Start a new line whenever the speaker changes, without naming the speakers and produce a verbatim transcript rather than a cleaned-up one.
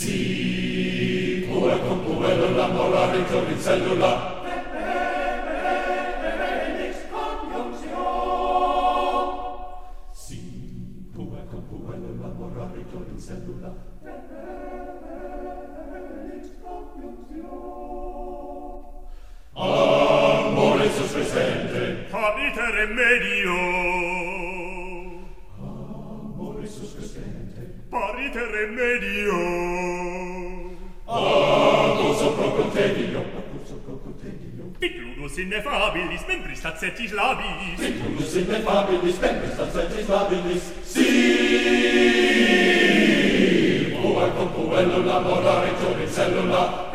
Si, pue cum puello l'amoraritor in cellula. Felix conjuncio. Si, pue cum puello l'amoraritor in cellula. Felix conjuncio. Amore suscrescente.
Habite remedio.
Amore suscrescente.
Parite remedio.
Accurso pro contedio. Accurso pro contedio.
Picludus ineffabilis, membris tacetis labis.
Picludus ineffabilis, membris tacetis labis. Si, pue cum puello l'amoraritor in cellula.